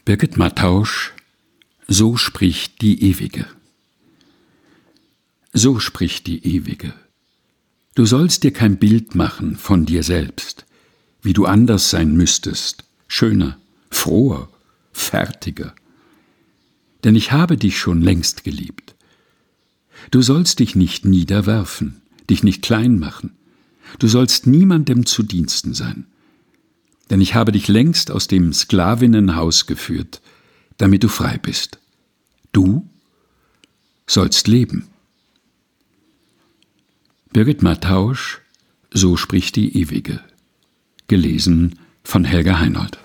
Birgit Mattausch: So spricht die Ewige. So spricht die Ewige. Du sollst dir kein Bild machen von dir selbst, wie du anders sein müsstest, schöner, froher, fertiger. Denn ich habe dich schon längst geliebt. Du sollst dich nicht niederwerfen, dich nicht klein machen. Du sollst niemandem zu Diensten sein. Denn ich habe dich längst aus dem Sklavinnenhaus geführt, damit du frei bist. Du sollst leben. Birgit Mattausch: So spricht die Ewige. Gelesen von Helga Heinold.